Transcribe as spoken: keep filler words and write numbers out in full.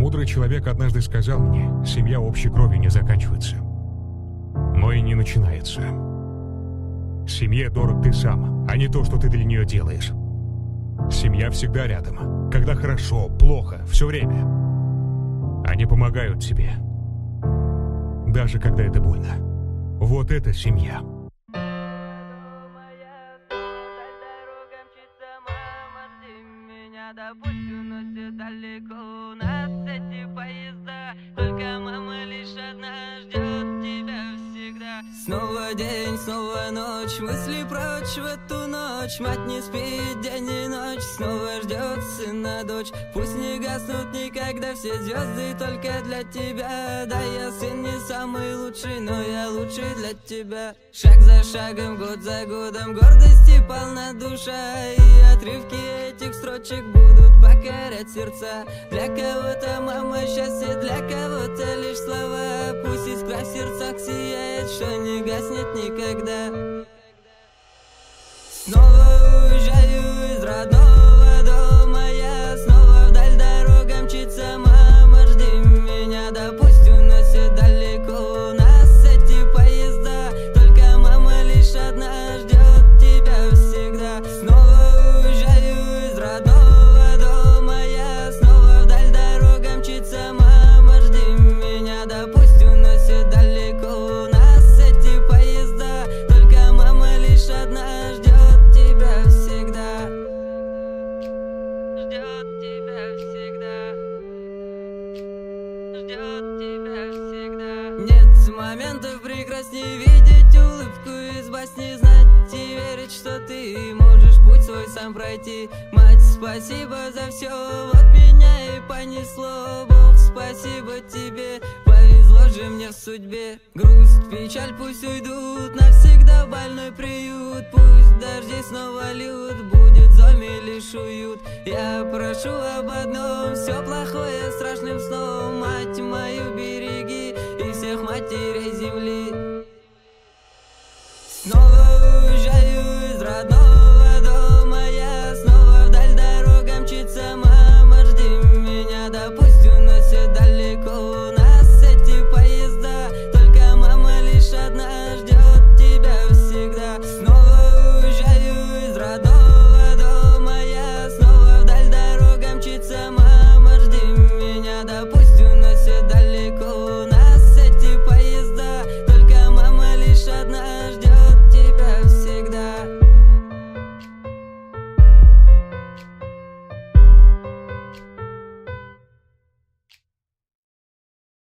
Мудрый человек однажды сказал мне, семья общей крови не заканчивается, но и не начинается. Семье дорог ты сам, а не то, что ты для нее делаешь. Семья всегда рядом, когда хорошо, плохо, все время. Они помогают тебе, даже когда это больно. Вот это семья. Пусть уносит далеко нас эти поезда, только мама лишь одна ждет тебя всегда. Снова день, снова ночь, мысли прочь в эту ночь. Мать не спит день и ночь, снова ждет сына дочь. Пусть не гаснут никогда все звезды только для тебя. Да, я сын не самый лучший, но я лучший для тебя. Шаг за шагом, год за годом, гордости полна душа. И отрывки этих строчек будут покорять сердца. Для кого-то мама счастье, для кого-то лишь слова. Пусть искра в сердцах сияет, что не гаснет никогда. Снова уезжаю из родного дома я, снова вдаль дорога мчится мама, жди меня. Да пусть уносит далеко нас эти поезда, только мама лишь одна ждет тебя всегда. Снова уезжаю из родного дома я, снова вдаль дорога мчится мама, жди меня. Да пусть уносит далеко нас эти поезда, только мама лишь одна ждет тебя всегда. Ждет тебя всегда. Ждет тебя всегда. Нет моментов прекрасней видеть улыбку из басни, знать и верить, что ты можешь путь свой сам пройти. Мать, спасибо за все, вот меня и понесло. Бог, спасибо тебе, повезло же мне в судьбе. Грусть, печаль пусть уйдут навсегда в больной приют. Пусть дожди снова льют, будет в доме лишь уют. Я прошу об одном, все плохое страшным сном. Мать мою береги и всех матерей